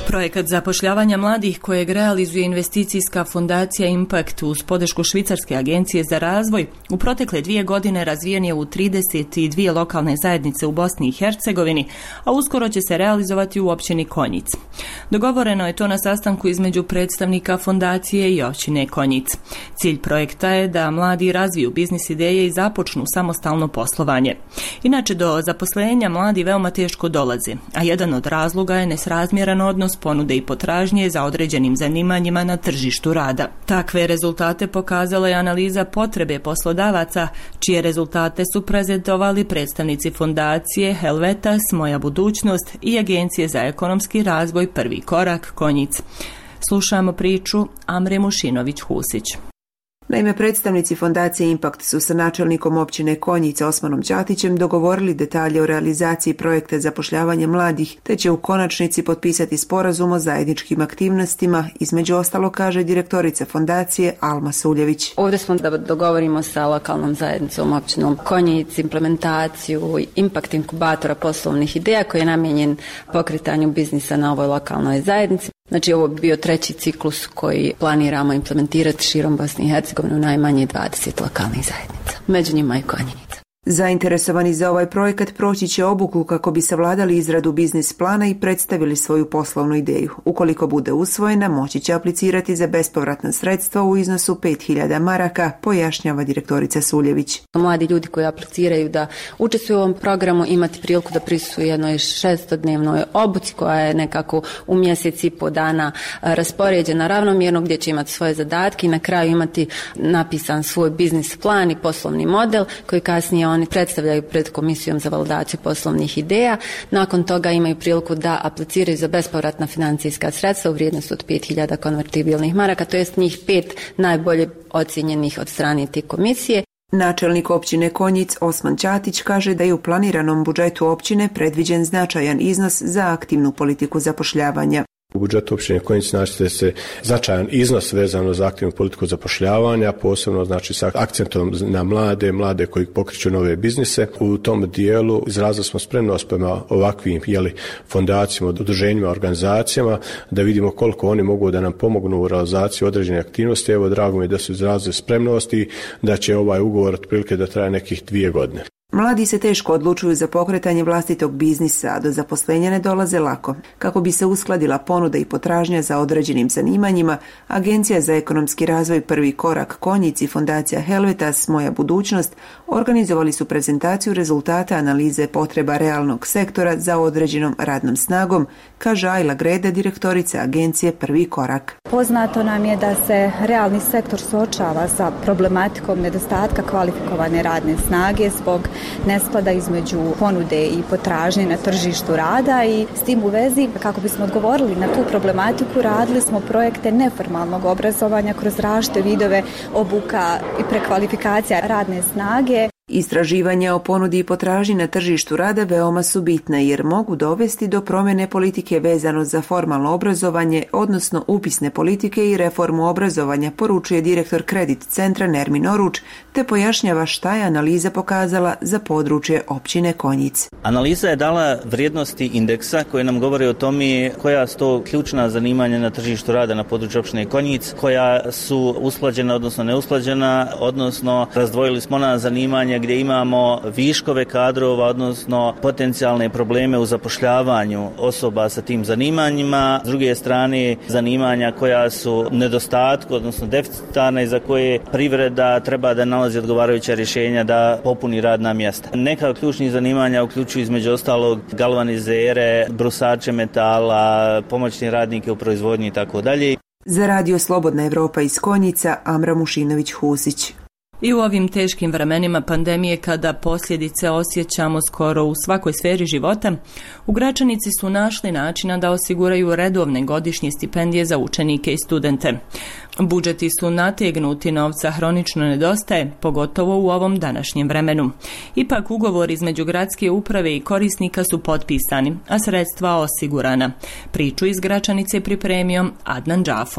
Projekat zapošljavanja mladih kojeg realizuje investicijska fondacija Impact uz podršku Švicarske agencije za razvoj u protekle dvije godine razvijen je u trideset dvije lokalne zajednice u Bosni i Hercegovini, a uskoro će se realizovati u općini Konjic. Dogovoreno je to na sastanku između predstavnika fondacije i općine Konjic. Cilj projekta je da mladi razviju biznis ideje i započnu samostalno poslovanje. Inače, do zaposlenja mladi veoma teško dolaze, a jedan od razloga je nesrazmjeran odnos ponude i potražnje za određenim zanimanjima na tržištu rada. Takve rezultate pokazala je analiza potrebe poslodavaca, čije rezultate su prezentovali predstavnici fondacije Helvetas, Moja budućnost i Agencije za ekonomski razvoj Prvi korak Konjic. Slušamo priču Amre Mušinović-Husić. Naime, predstavnici fondacije Impact su sa načelnikom općine Konjica Osmanom Ćatićem dogovorili detalje o realizaciji projekta zapošljavanja mladih, te će u konačnici potpisati sporazum o zajedničkim aktivnostima, između ostalo kaže direktorica fondacije Alma Suljević. Ovdje smo da dogovorimo sa lokalnom zajednicom općinom Konjic implementaciju Impact inkubatora poslovnih ideja koji je namijenjen pokretanju biznisa na ovoj lokalnoj zajednici. Znači, ovo bi bio treći ciklus koji planiramo implementirati širom Bosne i Hercegovine u najmanje dvadeset lokalnih zajednica. Među njima i Konjica. Zainteresovani za ovaj projekat proći će obuku kako bi savladali izradu biznis plana i predstavili svoju poslovnu ideju. Ukoliko bude usvojena, moći će aplicirati za bespovratna sredstva u iznosu pet hiljada maraka, pojašnjava direktorica Suljević. Mladi ljudi koji apliciraju da učestvuju u ovom programu imati priliku da prisustvuju jednoj šestodnevnoj obuci koja je nekako u mjesec i po dana raspoređena ravnomjerno, gdje će imati svoje zadatke i na kraju imati napisan svoj biznis plan i poslovni model koji kasnije oni predstavljaju pred Komisijom za validaciju poslovnih ideja. Nakon toga imaju priliku da apliciraju za bespovratna financijska sredstva u vrijednosti od pet hiljada konvertibilnih maraka, to jest njih pet najbolje ocijenjenih od strane te komisije. Načelnik općine Konjic Osman Ćatić kaže da je u planiranom budžetu općine predviđen značajan iznos za aktivnu politiku zapošljavanja. U budžetu općine Konjic naći se značajan iznos vezano za aktivnu politiku zapošljavanja, posebno znači sa akcentom na mlade, mlade koji pokreću nove biznise. U tom dijelu izrazili smo spremnost prema ovakvim jeli, fondacijama, udruženjima, organizacijama, da vidimo koliko oni mogu da nam pomognu u realizaciji određene aktivnosti. Evo, drago mi je da su izrazili spremnost i da će ovaj ugovor otprilike da traje nekih dvije godine. Mladi se teško odlučuju za pokretanje vlastitog biznisa, a do zaposlenja ne dolaze lako. Kako bi se uskladila ponuda i potražnja za određenim zanimanjima, Agencija za ekonomski razvoj Prvi korak Konjic i fondacija Helvetas Moja budućnost organizovali su prezentaciju rezultata analize potreba realnog sektora za određenom radnom snagom, kaže Ajla Greda, direktorica Agencije Prvi korak. Poznato nam je da se realni sektor suočava sa problematikom nedostatka kvalifikovane radne snage zbog nesklada između ponude i potražnje na tržištu rada i s tim u vezi, kako bismo odgovorili na tu problematiku, radili smo projekte neformalnog obrazovanja kroz različite vidove obuka i prekvalifikacija radne snage. Istraživanja o ponudi i potražnji na tržištu rada veoma su bitne jer mogu dovesti do promjene politike vezano za formalno obrazovanje, odnosno upisne politike i reformu obrazovanja, poručuje direktor Kredit centra Nermin Oruč, te pojašnjava šta je analiza pokazala za područje općine Konjic. Analiza je dala vrijednosti indeksa koje nam govore o tome koja su to ključna zanimanja na tržištu rada na području općine Konjic, koja su usklađena, odnosno neusklađena, odnosno razdvojili smo na zanimanja gdje imamo viškove kadrova, odnosno potencijalne probleme u zapošljavanju osoba sa tim zanimanjima. S druge strane, zanimanja koja su nedostatku, odnosno deficitarne, za koje privreda treba da nalazi odgovarajuća rješenja da popuni radna mjesta. Neka od ključnih zanimanja uključuju između ostalog galvanizere, brusače metala, pomoćni radnike u proizvodnji i tako dalje. Za Radio Slobodna Evropa iz Konjica, Amra Mušinović-Husić. I u ovim teškim vremenima pandemije, kada posljedice osjećamo skoro u svakoj sferi života, u Gračanici su našli načina da osiguraju redovne godišnje stipendije za učenike i studente. Budžeti su nategnuti, novca hronično nedostaje, pogotovo u ovom današnjem vremenu. Ipak ugovor između gradske uprave i korisnika su potpisani, a sredstva osigurana. Priču iz Gračanice pripremio Adnan Džafo.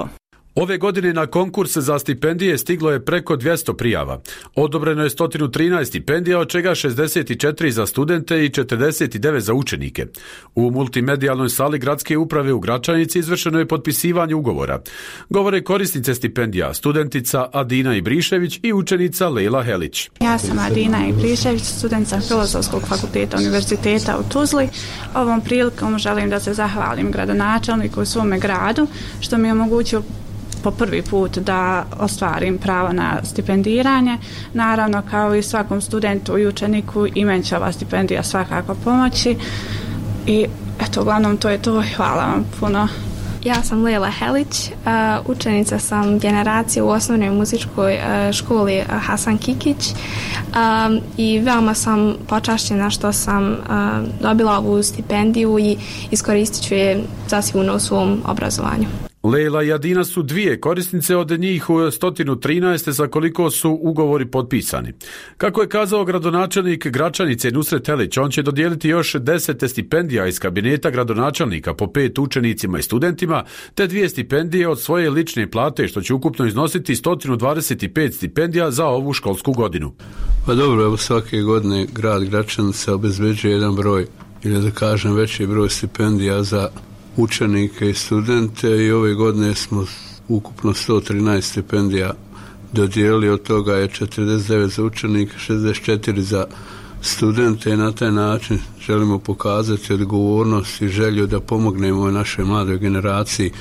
Ove godine na konkurs za stipendije stiglo je preko dvjesto prijava. Odobreno je sto trinaest stipendija, od čega šezdeset četiri za studente i četrdeset devet za učenike. U multimedijalnoj sali gradske uprave u Gračanici izvršeno je potpisivanje ugovora. Govore korisnice stipendija, studentica Adina Ibrišević i učenica Lejla Helić. Ja sam Adina Ibrišević, studentica Filozofskog fakulteta Univerziteta u Tuzli. Ovom prilikom želim da se zahvalim gradonačelniku u svome gradu što mi je omogućio po prvi put da ostvarim pravo na stipendiranje. Naravno, kao i svakom studentu i učeniku, i meni će ova stipendija svakako pomoći. I eto, uglavnom to je to. Hvala vam puno. Ja sam Lejla Helić, učenica sam generacije u osnovnoj muzičkoj školi Hasan Kikić i veoma sam počašćena što sam dobila ovu stipendiju i iskoristit ću je zasigurno u svom obrazovanju. Lejla i Adina su dvije korisnice od njih sto trinaest za koliko su ugovori potpisani. Kako je kazao gradonačelnik Gračanice Nusret Helić, on će dodijeliti još deset stipendija iz kabineta gradonačelnika po pet učenicima i studentima, te dvije stipendije od svoje lične plate, što će ukupno iznositi sto dvadeset pet stipendija za ovu školsku godinu. Pa dobro, evo svake godine grad Gračanica obezbeđuje jedan broj, ili da kažem veći broj stipendija za učenike i studente i ove godine smo ukupno sto trinaest stipendija dodijelili, od toga je četrdeset devet za učenike, šezdeset četiri za studente i na taj način želimo pokazati odgovornost i želju da pomognemo našoj mladoj generaciji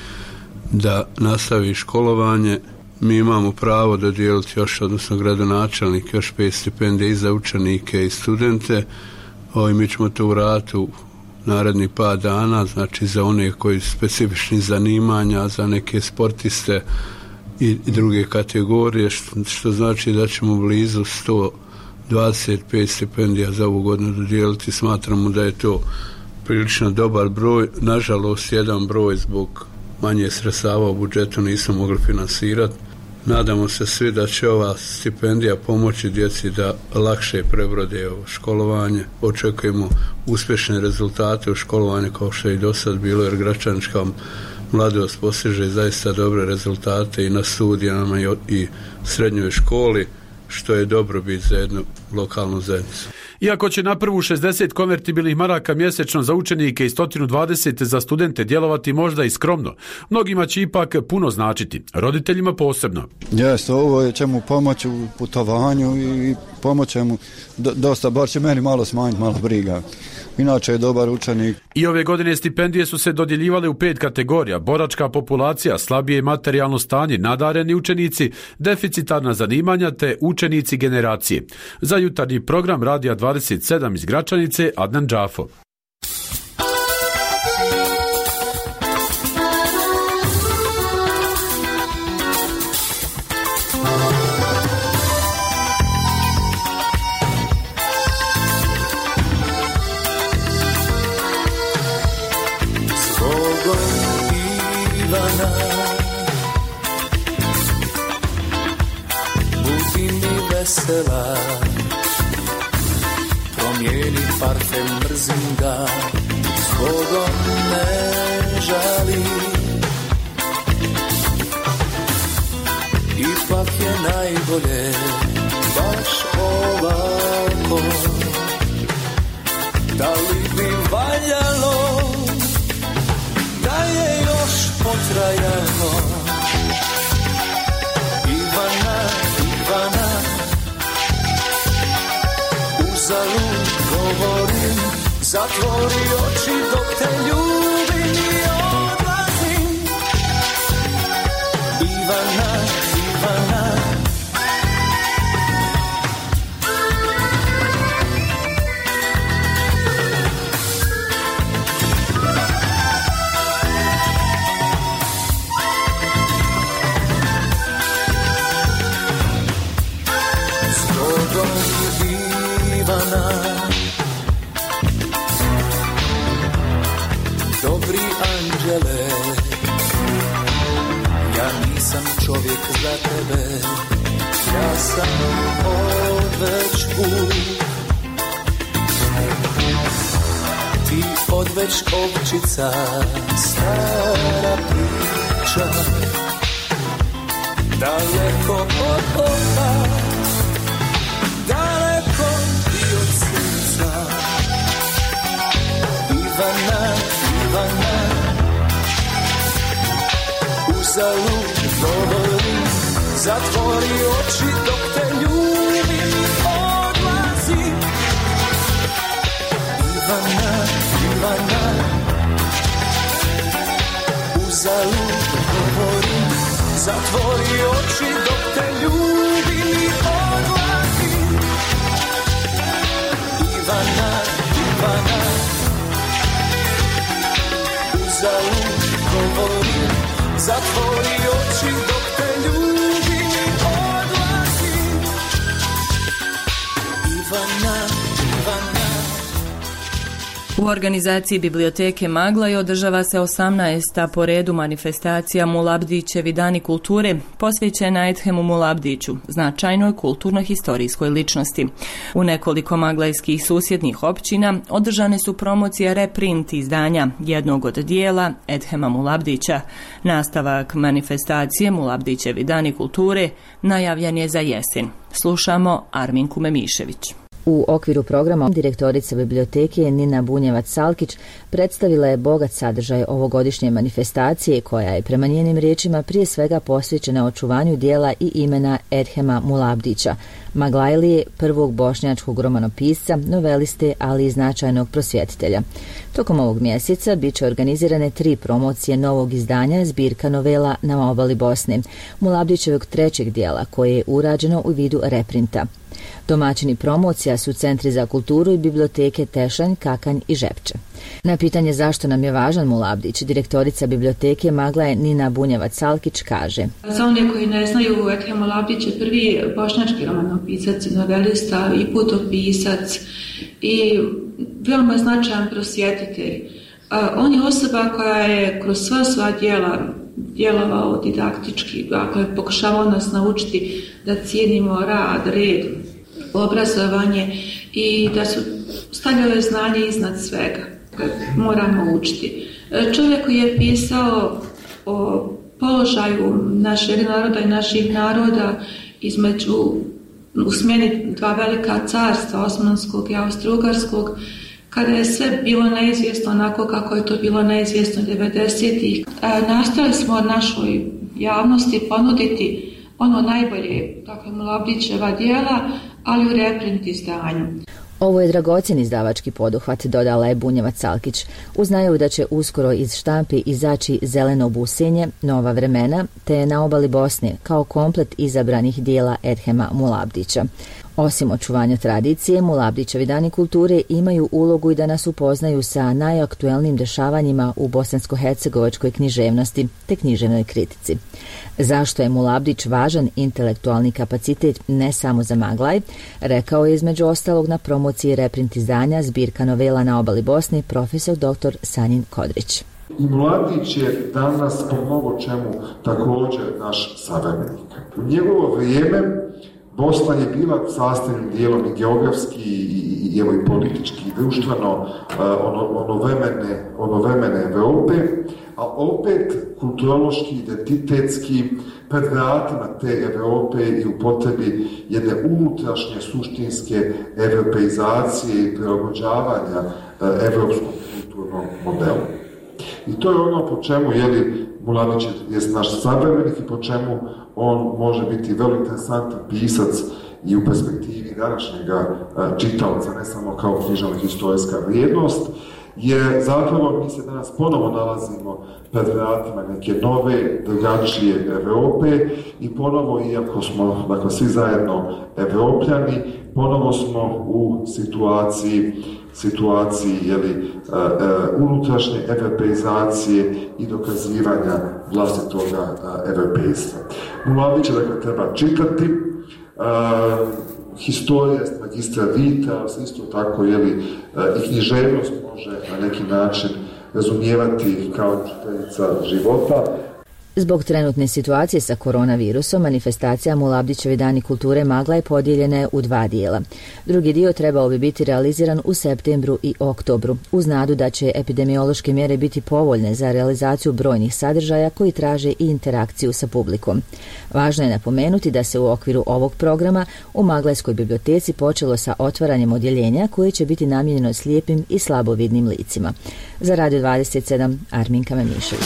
da nastavi školovanje. Mi imamo pravo dodijeliti još, odnosno gradonačelnik, još pet stipendija i za učenike i studente. O, i mi ćemo to uraditi u naredni par dana, znači za one koji su specifični zanimanja, za neke sportiste i, i druge kategorije, što, što znači da ćemo blizu sto dvadeset pet stipendija za ovu godinu dodijeliti. Smatramo da je to prilično dobar broj. Nažalost, jedan broj zbog manje sredstava u budžetu nismo mogli finansirati. Nadamo se svi da će ova stipendija pomoći djeci da lakše prebrode ovo školovanje. Očekujemo uspješne rezultate u školovanju kao što je i do sad bilo, jer gračanička mladost postiže zaista dobre rezultate i na studijama i srednjoj školi, što je dobrobit za jednu lokalnu zajednicu. Iako će na prvu šezdeset konvertibilnih maraka mjesečno za učenike i sto dvadeset za studente djelovati možda i skromno, mnogima će ipak puno značiti, roditeljima posebno. Jeste, ovo će mu pomoći u putovanju i pomoći mu dosta, bar će meni malo smanjiti, malo briga. Inače je dobar učenik. I ove godine stipendije su se dodjeljivale u pet kategorija: boračka populacija, slabije materijalno stanje, nadareni učenici, deficitarna zanimanja te učenici generacije. Za jutarnji program Radija dvadeset sedam iz Gračanice, Adnan Džafo. Vesela, promijeni parfem, mrzim ga, zbogom ne žali. Ipak je najbolje baš ovako. Da li bi valjalo da je još potrajalo? Ivana, Ivana, uzalud govorim, zatvori oči dok te ljubim i odlazim. Ivana, Ivana, dobri anđele, ja nisam čovjek za tebe, ja sam odveć put. Ti odveć ovčica, stara priča, daleko od oka, daleko i od srca. Ivana, Ivana, uzalud govorim, zatvori oči dok te ljubim i odlazim. Ivana, Ivana, uzalud govorim, zatvori oči dok te ljubim i odlazim. Ivana, Ivana, uzalud govorim, zatvori oči dok te ljubim i odlazim. Ivana, Ivana. U organizaciji Biblioteke Maglaj održava se osamnaesta po redu manifestacija Mulabdićevi dani kulture posvećena Edhemu Mulabdiću, značajnoj kulturno-historijskoj ličnosti. U nekoliko maglajskih susjednih općina održane su promocija reprint izdanja jednog od dijela Edhema Mulabdića. Nastavak manifestacije Mulabdićevi dani kulture najavljen je za jesen. Slušamo Arminku Memišević. U okviru programa direktorica biblioteke Nina Bunjevac-Salkić predstavila je bogat sadržaj ovogodišnje manifestacije koja je prema njenim riječima prije svega posvećena očuvanju dijela i imena Edhema Mulabdića, Maglajlije, prvog bošnjačkog romanopisca, noveliste, ali i značajnog prosvjetitelja. Tokom ovog mjeseca bit će organizirane tri promocije novog izdanja zbirka novela Na obali Bosne, Mulabdićevog trećeg dijela koje je urađeno u vidu reprinta. Domaćini promocija su centri za kulturu i biblioteke Tešanj, Kakanj i Žepče. Na pitanje zašto nam je važan Mulabdić, direktorica biblioteke Maglaj Nina Bunjevac-Salkić kaže: Za one koji ne znaju, Edhem Mulabdić je prvi bošnjački romanopisac, novelista i putopisac i veoma značajan prosvjetitelj. On je osoba koja je kroz sva sva djela djelovao didaktički, dakle pokušavao nas naučiti da cijenimo rad, red, obrazovanje i da su stavljale znanje iznad svega. Moramo učiti. Čovjek koji je pisao o položaju našeg naroda i naših naroda između u smjeni dva velika carstva, Osmanskog i Austro-Ugarskog, kada je sve bilo neizvjesno onako kako je to bilo neizvjesno devedesetih. Nastojali smo našoj javnosti ponuditi ono najbolje, dakle Mulabdićeva djela, ali u reprint izdanju. Ovo je dragocjen izdavački poduhvat, dodala je Bunjevac-Salkić, uz najavu da će uskoro iz štampi izaći Zeleno busenje, Nova vremena, te Na obali Bosne kao komplet izabranih dijela Edhema Mulabdića. Osim očuvanja tradicije, Mulabdićevi dani kulture imaju ulogu i da nas upoznaju sa najaktuelnijim dešavanjima u bosansko-hercegovačkoj književnosti te književnoj kritici. Zašto je Mulabdić važan intelektualni kapacitet ne samo za Maglaj, rekao je između ostalog na promociji reprint izdanja zbirka novela Na obali Bosne profesor doktor Sanjin Kodrić. I Mulabdić je danas po mnogo čemu također naš savremenik. U njegovo vrijeme Bosna je bila sastavnim dijelom i geografski i, i, evo, i politički i društveno ono, ono, vremene, ono vremene Europe, a opet kulturološki, identitetski pred vratima te Europe i u potrebi jedne unutrašnje suštinske europeizacije i prilagođavanja evropskom kulturnom modelu. I to je ono po čemu jeli, Mulabdić je naš savremenik i po čemu on može biti vrlo interesantan pisac i u perspektivi današnjega čitaoca, ne samo kao književna historijska vrijednost, jer zapravo mi se danas ponovo nalazimo pred vratima neke nove, drugačije Europe i ponovo, iako smo dakle, svi zajedno Evropljani, ponovo smo u situaciji situaciji jeli, uh, uh, unutrašnje europeizacije i dokazivanja vlastitoga uh, europejstva. Mulabdića dakle treba čitati, uh, historija je magistra vita, ali isto tako jeli, uh, i književnost može na neki način razumijevati kao učiteljica života. Zbog trenutne situacije sa koronavirusom, manifestacija Mulabdićevi dani kulture Magla je podijeljena u dva dijela. Drugi dio trebao bi biti realiziran u septembru i oktobru, uz nadu da će epidemiološke mjere biti povoljne za realizaciju brojnih sadržaja koji traže i interakciju sa publikom. Važno je napomenuti da se u okviru ovog programa u Maglajskoj biblioteci počelo sa otvaranjem odjeljenja koje će biti namijenjeno slijepim i slabovidnim licima. Za Radio dvadeset sedam, Arminka Memišević.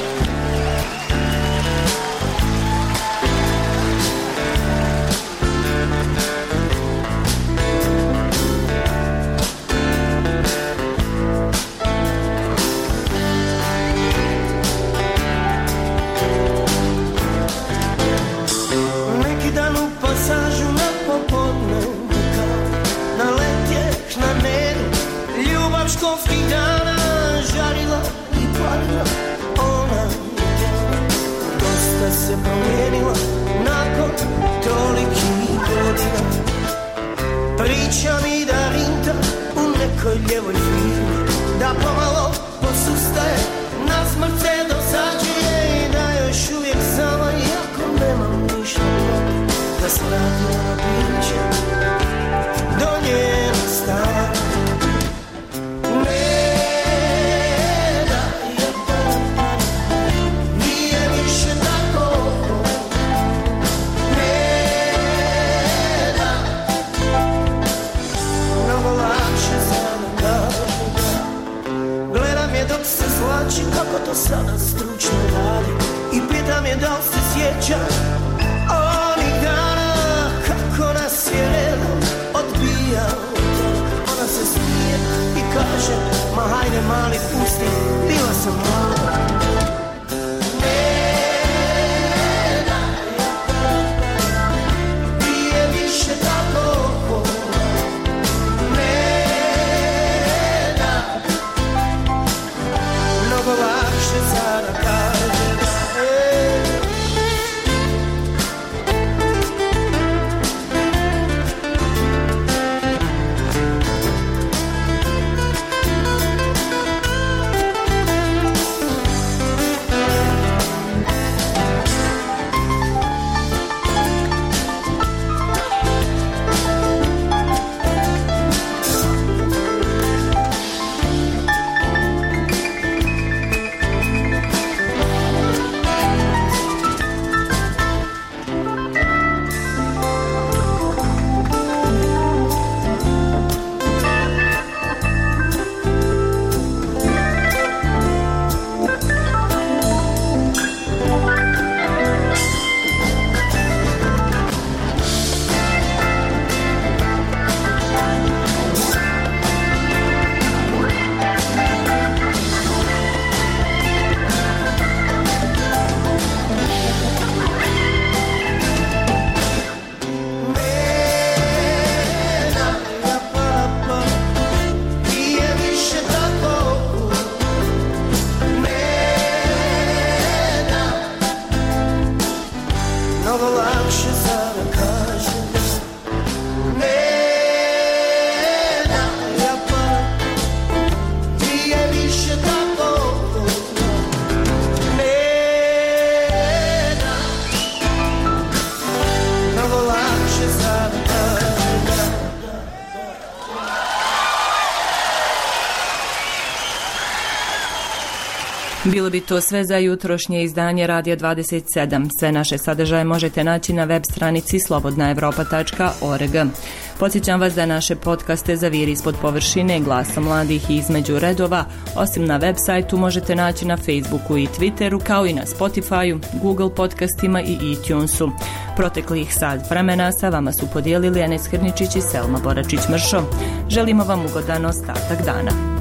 Bilo bi to sve za jutrošnje izdanje Radija dvadeset sedam. Sve naše sadržaje možete naći na web stranici slobodna evropa tačka org. Podsjećam vas da naše podcaste za Vir ispod površine, Glasa mladih i Između redova, osim na web sajtu, možete naći na Facebooku i Twitteru, kao i na Spotifyu, Google podcastima i iTunesu. Proteklih sat vremena sa vama su podijelili Enes Hrničić i Selma Boračić-Mršo. Želimo vam ugodan ostatak dana.